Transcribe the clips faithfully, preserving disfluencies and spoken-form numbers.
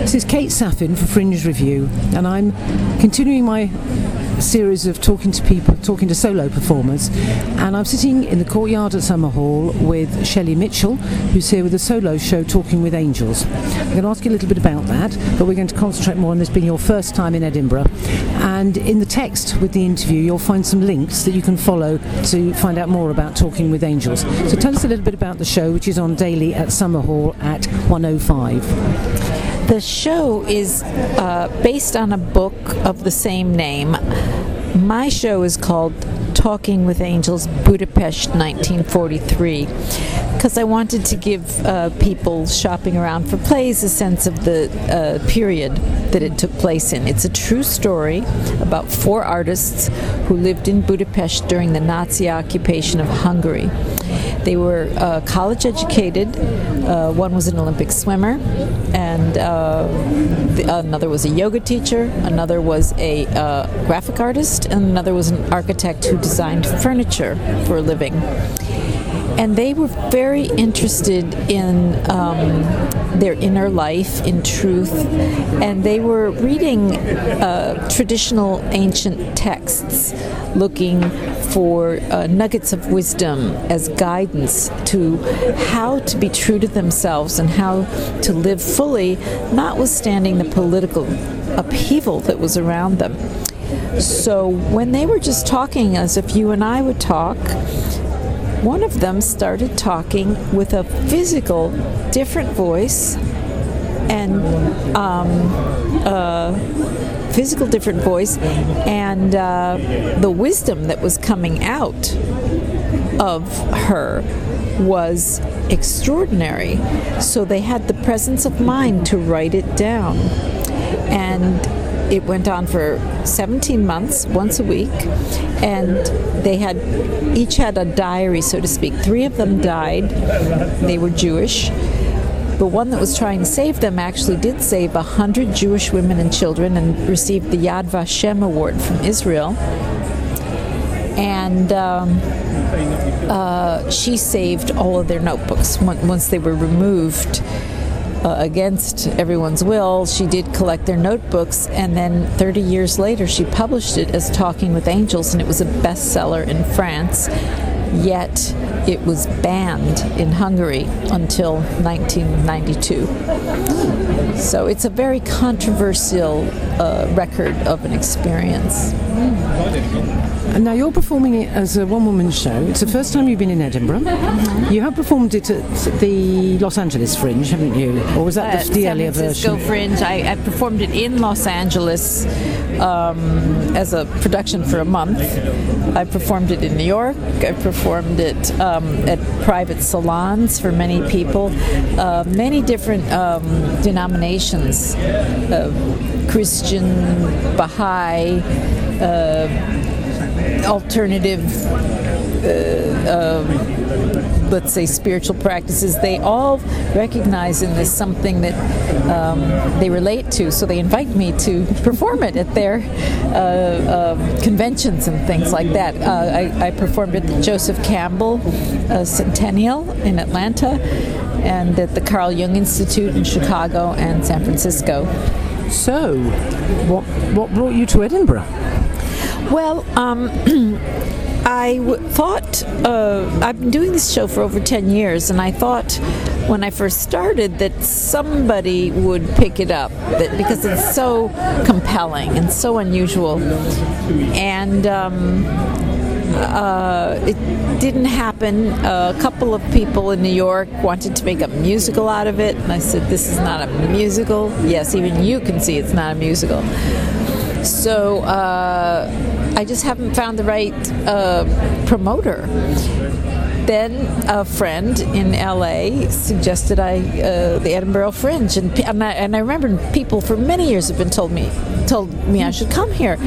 This is Kate Saffin for Fringe Review, and I'm continuing my series of talking to people, talking to solo performers, and I'm sitting in the courtyard at Summerhall with Shelley Mitchell, who's here with a solo show, Talking with Angels. I'm going to ask you a little bit about that, but we're going to concentrate more on this being your first time in Edinburgh. And in the text with the interview, you'll find some links that you can follow to find out more about Talking with Angels. So tell us a little bit about the show, which is on daily at Summerhall at one oh five. The show is uh, based on a book of the same name. My show is called Talking with Angels, Budapest, nineteen forty-three, because I wanted to give uh, people shopping around for plays a sense of the uh, period that it took place in. It's a true story about four artists who lived in Budapest during the Nazi occupation of Hungary. They were uh, college educated. Uh, one was an Olympic swimmer, and uh, the, another was a yoga teacher, another was a uh, graphic artist, and another was an architect who designed furniture for a living. And they were very interested in um, their inner life, in truth, and they were reading uh, traditional ancient texts, looking for uh, nuggets of wisdom as guidance to how to be true to themselves and how to live fully, notwithstanding the political upheaval that was around them. So when they were just talking as if you and I would talk, one of them started talking with a physical, different voice, and um, uh, physical, different voice, and uh, the wisdom that was coming out of her was extraordinary. So they had the presence of mind to write it down, and it went on for seventeen months, once a week, and they had each had a diary, so to speak. Three of them died. They were Jewish. The one that was trying to save them actually did save a hundred Jewish women and children and received the Yad Vashem Award from Israel. And um, uh, she saved all of their notebooks once they were removed. Uh, against everyone's will. She did collect their notebooks, and then thirty years later she published it as Talking with Angels, and it was a bestseller in France, yet it was banned in Hungary until nineteen ninety-two. So it's a very controversial uh, record of an experience. And now you're performing it as a one-woman show. It's the first time you've been in Edinburgh. Mm-hmm. You have performed it at the Los Angeles Fringe, haven't you? Or was that uh, the, the earlier version? San Francisco Fringe. I, I performed it in Los Angeles um, as a production for a month. I performed it in New York. I performed it um, at private salons for many people. Uh, many different um, denominations, uh, Christian, Baha'i, uh, alternative, uh, uh, let's say spiritual practices. They all recognize in this something that um, they relate to, so they invite me to perform it at their uh, uh, conventions and things like that. Uh, I, I performed at the Joseph Campbell uh, Centennial in Atlanta, and at the Carl Jung Institute in Chicago and San Francisco. So, what what brought you to Edinburgh? Well, um, I w- thought, uh, I've been doing this show for over ten years, and I thought when I first started that somebody would pick it up, that because it's so compelling and so unusual. And um, uh, it didn't happen. Uh, a couple of people in New York wanted to make a musical out of it, and I said, this is not a musical. Yes, even you can see it's not a musical. So uh, I just haven't found the right uh, promoter. Then a friend in L A suggested I uh, the Edinburgh Fringe, and and I, and I remember people for many years have been told me told me I should come here.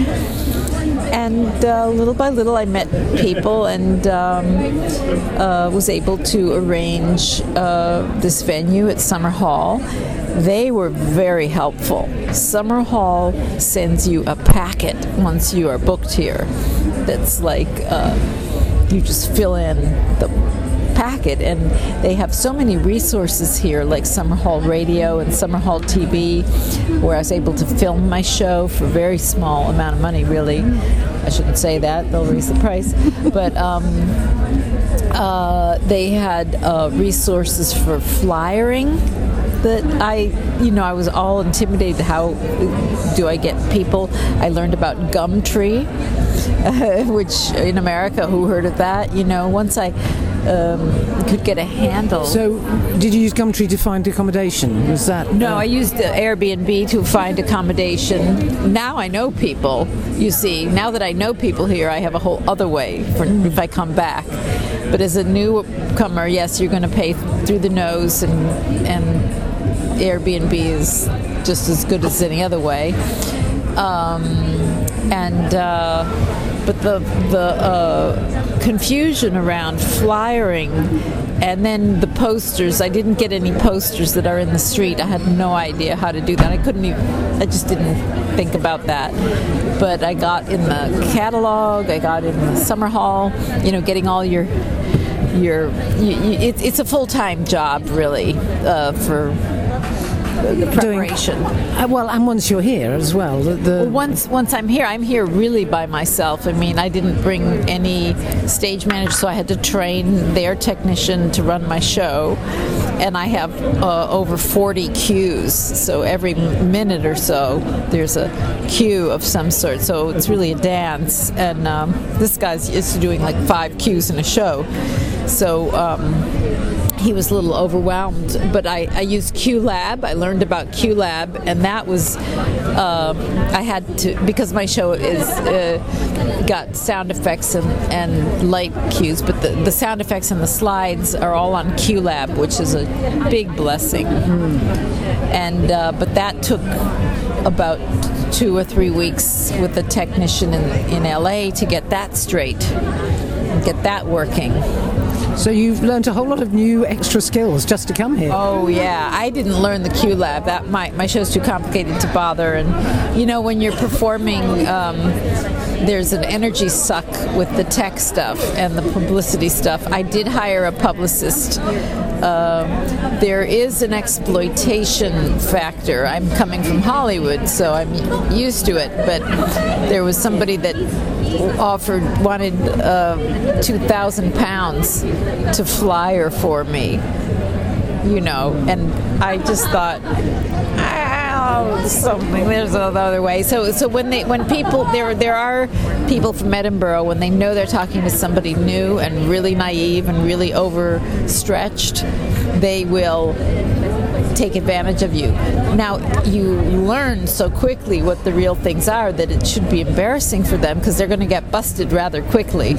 And uh, little by little, I met people and um, uh, was able to arrange uh, this venue at Summerhall. They were very helpful. Summerhall sends you a packet once you are booked here. That's like uh, you just fill in the track it. And they have so many resources here, like Summer Hall Radio and Summer Hall T V, where I was able to film my show for a very small amount of money, really. I shouldn't say that, they'll raise the price. But um, uh, they had uh, resources for flyering that I, you know, I was all intimidated. How do I get people? I learned about Gumtree, uh, which in America, who heard of that? You know, once I um, could get a handle. So, did you use Gumtree to find accommodation? Was that? No, uh, I used the Airbnb to find accommodation. Now I know people. You see, now that I know people here, I have a whole other way for if I come back. But as a newcomer, yes, you're going to pay through the nose, and and Airbnb is just as good as any other way. Um, and uh, but the the uh, confusion around flyering, and then the posters. I didn't get any posters that are in the street. I had no idea how to do that. I couldn't even. I just didn't think about that. But I got in the catalog. I got in the Summer Hall. You know, getting all your your. You, you, it, it's a full-time job, really, uh, for the preparation. Doing, uh, well, and once you're here as well, the, the well, once once I'm here, I'm here really by myself. I mean, I didn't bring any stage manager, so I had to train their technician to run my show, and I have uh, over forty cues. So every minute or so, there's a cue of some sort. So it's really a dance, and um, this guy's used to doing like five cues in a show. So. Um, He was a little overwhelmed, but I, I used QLab. I learned about QLab, and that was uh, I had to, because my show is uh, got sound effects and, and light cues, but the, the sound effects and the slides are all on QLab, which is a big blessing. Mm. And uh, but that took about two or three weeks with the technician in, in L A to get that straight, get that working. So you've learned a whole lot of new extra skills just to come here. Oh yeah, I didn't learn the QLab. That my my show's too complicated to bother. And you know, when you're performing, um, there's an energy suck with the tech stuff and the publicity stuff. I did hire a publicist. Uh, there is an exploitation factor. I'm coming from Hollywood, so I'm used to it. But there was somebody that offered wanted uh, two thousand pounds to flyer for me, you know, and I just thought, oh, something. There's another way. So, so when they, when people, there, there are people from Edinburgh, when they know they're talking to somebody new and really naive and really overstretched, they will take advantage of you. Now, you learn so quickly what the real things are that it should be embarrassing for them, because they're going to get busted rather quickly.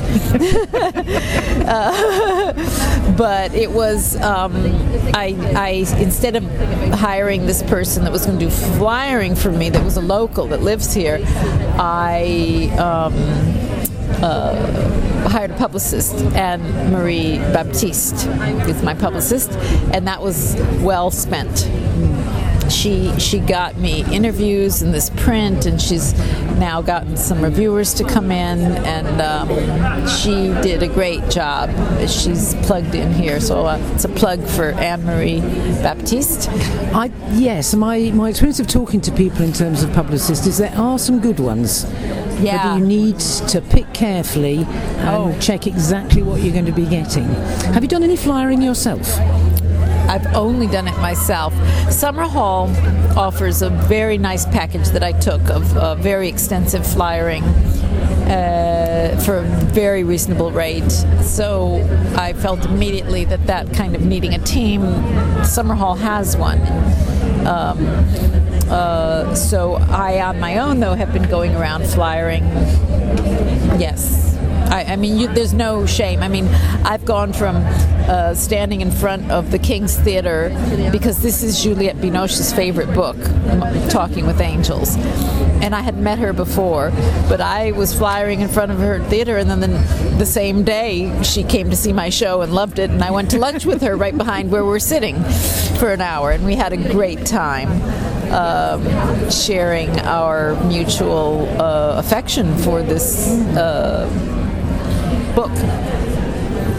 uh, but it was, um, I, I, instead of hiring this person that was going to do flyering for me, that was a local that lives here, I um, uh, hired a publicist, and Marie Baptiste is my publicist, and that was well spent. She she got me interviews in this print, and she's now gotten some reviewers to come in, and um, she did a great job. She's plugged in here, so uh, it's a plug for Anne-Marie Baptiste. I, yes, my, my experience of talking to people in terms of publicists is there are some good ones. Yeah. But you need to pick carefully and Oh. check exactly what you're going to be getting. Have you done any flyering yourself? I've only done it myself. Summer Hall offers a very nice package that I took of uh, very extensive flyering uh, for a very reasonable rate. So I felt immediately that that kind of needing a team, Summer Hall has one. Um, uh, so I, on my own, though, have been going around flyering. Yes. I, I mean, you, there's no shame. I mean, I've gone from uh, standing in front of the King's Theatre, because this is Juliette Binoche's favorite book, Talking with Angels. And I had met her before, but I was flyering in front of her theater, and then the, the same day she came to see my show and loved it, and I went to lunch with her right behind where we're sitting for an hour, and we had a great time. Um, sharing our mutual uh, affection for this uh, book.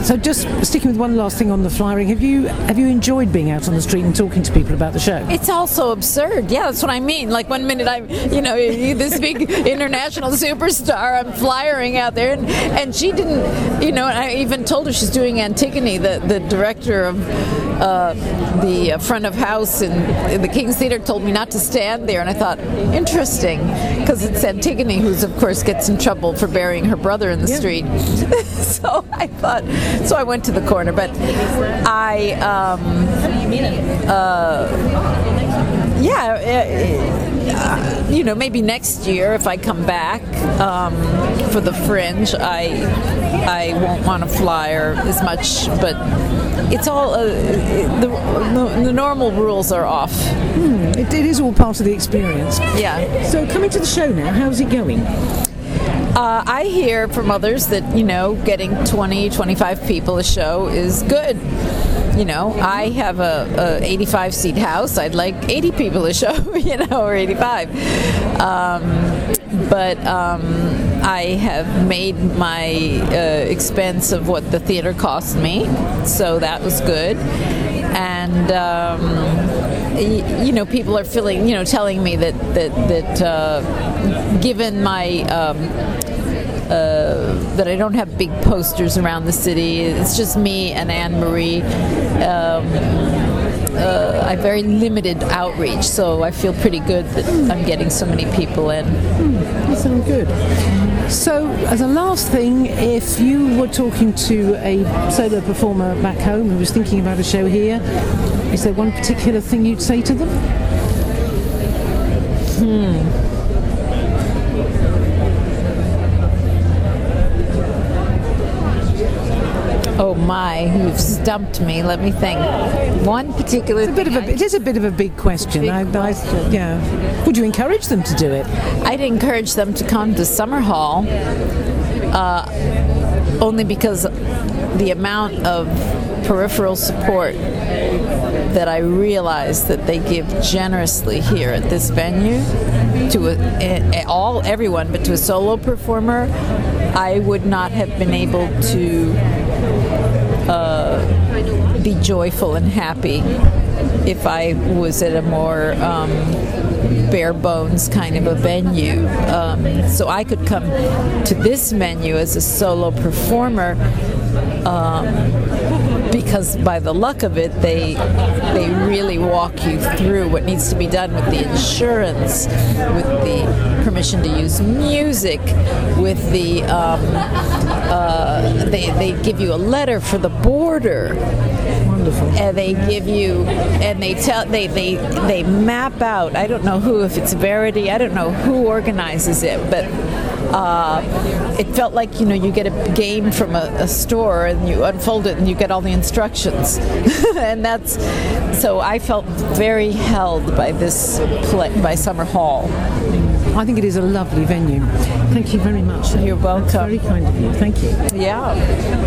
So just sticking with one last thing on the flyering, have you have you enjoyed being out on the street and talking to people about the show? It's also absurd. Yeah, that's what I mean. Like one minute I'm, you know, this big international superstar, I'm flyering out there, and, and she didn't, you know, I even told her she's doing Antigone, the, the director of uh, the front of house in, in the King's Theatre told me not to stand there, and I thought, interesting, because it's Antigone who's, of course, gets in trouble for burying her brother in the yeah. street. So I thought, so I went to the corner, but I, um, uh, yeah, uh, you know, maybe next year if I come back um, for the Fringe, I I won't want to flyer as much, but it's all uh, the, the the normal rules are off. Hmm, it, it is all part of the experience. Yeah. So coming to the show now, how's it going? Uh, I hear from others that, you know, getting twenty, twenty-five people a show is good. You know, I have a, a eighty-five seat house. I'd like eighty people a show, you know, or eighty-five. Um, but um, I have made my uh, expense of what the theater cost me, so that was good. And um, y- you know, people are feeling, you know, telling me that that that uh, given my um, Uh, that I don't have big posters around the city. It's just me and Anne Marie. Um, uh, I have very limited outreach, so I feel pretty good that I'm getting so many people in. Mm, that sounds good. So, as a last thing, if you were talking to a solo performer back home who was thinking about a show here, is there one particular thing you'd say to them? Hmm. Oh my, you've stumped me. Let me think. One particular it's a bit of a, it is a bit of a big question. Big I, question. I, yeah. Would you encourage them to do it? I'd encourage them to come to Summer Hall, uh, only because the amount of peripheral support that I realize that they give generously here at this venue to a, a, all everyone, but to a solo performer, I would not have been able to uh, be joyful and happy if I was at a more um, bare bones kind of a venue. Um, so I could come to this venue as a solo performer. Um, because by the luck of it, they they really walk you through what needs to be done with the insurance, with the permission to use music, with the um, uh, they they give you a letter for the border. Wonderful. And they give you, and they tell, they, they they map out. I don't know who, if it's Verity, I don't know who organizes it, but uh, it felt like, you know, you get a game from a, a store and you unfold it and you get all the instructions, and that's so I felt very held by this play, by Summer Hall. I think it is a lovely venue. Thank you very much. You're welcome. That's very kind of you. Thank you. Yeah.